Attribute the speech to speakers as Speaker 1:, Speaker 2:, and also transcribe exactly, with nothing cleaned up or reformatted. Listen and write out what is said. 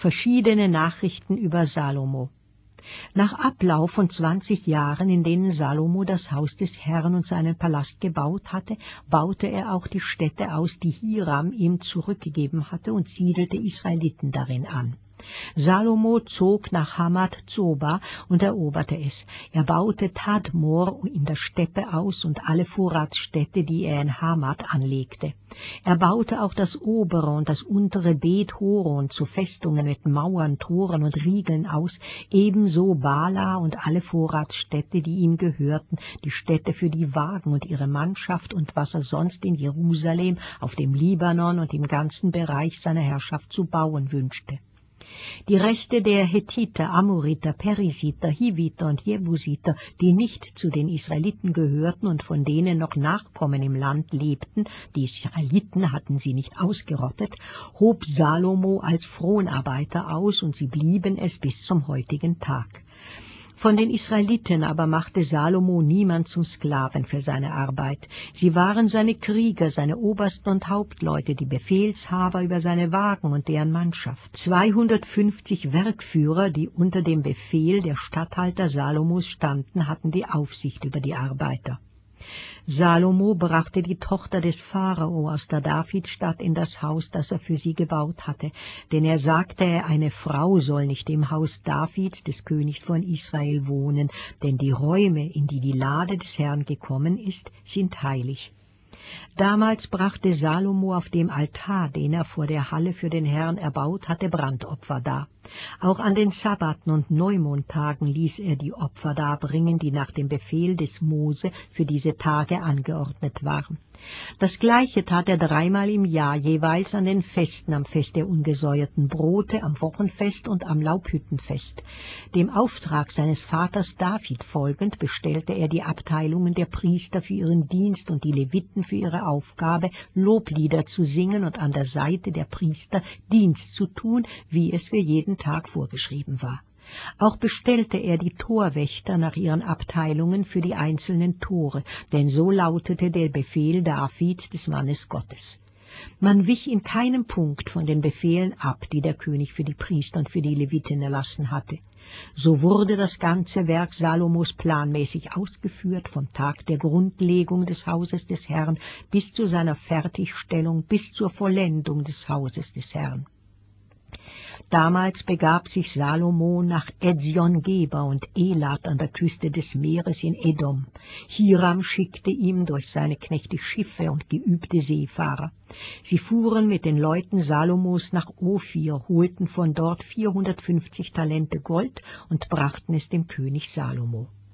Speaker 1: Verschiedene Nachrichten über Salomo. Nach Ablauf von zwanzig Jahren, in denen Salomo das Haus des Herrn und seinen Palast gebaut hatte, baute er auch die Städte aus, die Hiram ihm zurückgegeben hatte, und siedelte Israeliten darin an. Salomo zog nach Hamath-Zoba und eroberte es. Er baute Tadmor in der Steppe aus und alle Vorratsstädte, die er in Hamath anlegte. Er baute auch das obere und das untere Bet-Horon zu Festungen mit Mauern, Toren und Riegeln aus, ebenso Bala und alle Vorratsstädte, die ihm gehörten, die Städte für die Wagen und ihre Mannschaft und was er sonst in Jerusalem, auf dem Libanon und im ganzen Bereich seiner Herrschaft zu bauen wünschte. Die Reste der Hethiter, Amoriter, Perisiter, Hiviter und Jebusiter, die nicht zu den Israeliten gehörten und von denen noch Nachkommen im Land lebten, die Israeliten hatten sie nicht ausgerottet, hob Salomo als Fronarbeiter aus, und sie blieben es bis zum heutigen Tag. Von den Israeliten aber machte Salomo niemand zum Sklaven für seine Arbeit. Sie waren seine Krieger, seine Obersten und Hauptleute, die Befehlshaber über seine Wagen und deren Mannschaft. zweihundertfünfzig Werkführer, die unter dem Befehl der Statthalter Salomos standen, hatten die Aufsicht über die Arbeiter. Salomo brachte die Tochter des Pharao aus der Davidstadt in das Haus, das er für sie gebaut hatte, denn er sagte, eine Frau soll nicht im Haus Davids, des Königs von Israel, wohnen, denn die Räume, in die die Lade des Herrn gekommen ist, sind heilig. Damals brachte Salomo auf dem Altar, den er vor der Halle für den Herrn erbaut hatte, Brandopfer dar. Auch an den Sabbaten und Neumondtagen ließ er die Opfer darbringen, die nach dem Befehl des Mose für diese Tage angeordnet waren. Das Gleiche tat er dreimal im Jahr, jeweils an den Festen, am Fest der ungesäuerten Brote, am Wochenfest und am Laubhüttenfest. Dem Auftrag seines Vaters David folgend bestellte er die Abteilungen der Priester für ihren Dienst und die Leviten für ihre Aufgabe, Loblieder zu singen und an der Seite der Priester Dienst zu tun, wie es für jeden Tag vorgeschrieben war. Auch bestellte er die Torwächter nach ihren Abteilungen für die einzelnen Tore, denn so lautete der Befehl Davids, des Mannes Gottes. Man wich in keinem Punkt von den Befehlen ab, die der König für die Priester und für die Leviten erlassen hatte. So wurde das ganze Werk Salomos planmäßig ausgeführt, vom Tag der Grundlegung des Hauses des Herrn bis zu seiner Fertigstellung, bis zur Vollendung des Hauses des Herrn. Damals begab sich Salomo nach Ezion-Geber und Elat an der Küste des Meeres in Edom. Hiram schickte ihm durch seine Knechte Schiffe und geübte Seefahrer. Sie fuhren mit den Leuten Salomos nach Ophir, holten von dort vierhundertfünfzig Talente Gold und brachten es dem König Salomo.